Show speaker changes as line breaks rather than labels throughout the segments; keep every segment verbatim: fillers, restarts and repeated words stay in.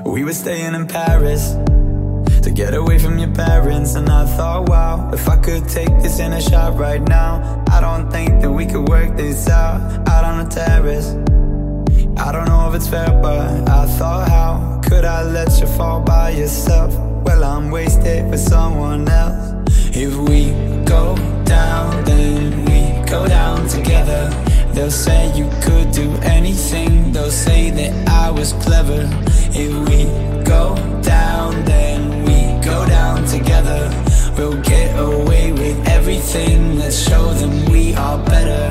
We were staying in Paris to get away from your parents, and I thought, wow, if I could take this in a shot right now, I don't think that we could work this out, out on the terrace. I don't know if it's fair, but I thought, how could I let you fall by yourself? Well, I'm wasted for someone else. If we go down, then we go down together. They'll say you could do anything, they'll say that I was clever. If we go down, then we go down together. We'll get away with everything, let's show them we are better.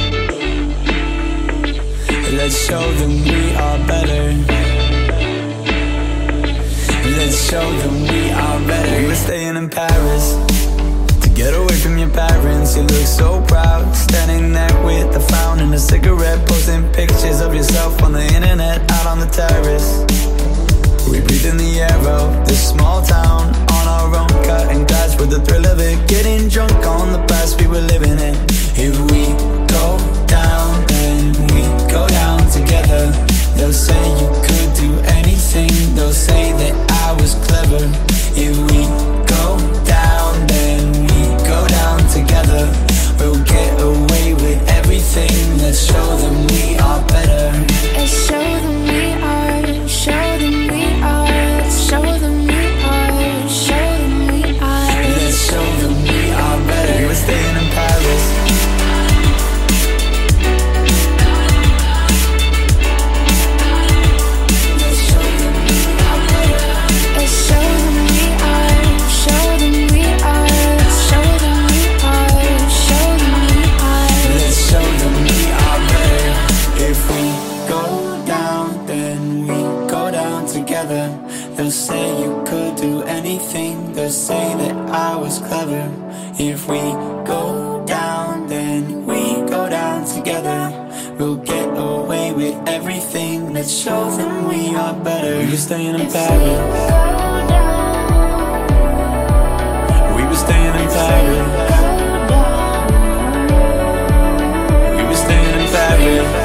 Let's show them we are better. Let's show them we are better. We were staying in Paris to get away from your parents. You look so proud, standing there with a frown and a cigarette, posting pictures of yourself on the internet, out on the terrace. We breathe in the air of this small town, on our own, cutting glass with the thrill of it, getting drunk on the past we were living in. If we go down, then we go down together. They'll say you could do anything, they'll say that I was clever. If we go down, then we go down together. We'll get away with everything, let's show them we are better.
Let's show them we are, show them we are, show them we are, show them we are.
Let's show them we are better. We were staying in Paris. They'll say you could do anything, they'll say that I was clever. If we go down, then we go down together. We'll get away with everything, let's show them we are better. We were staying in Paris. We were staying in Paris. We were staying in Paris.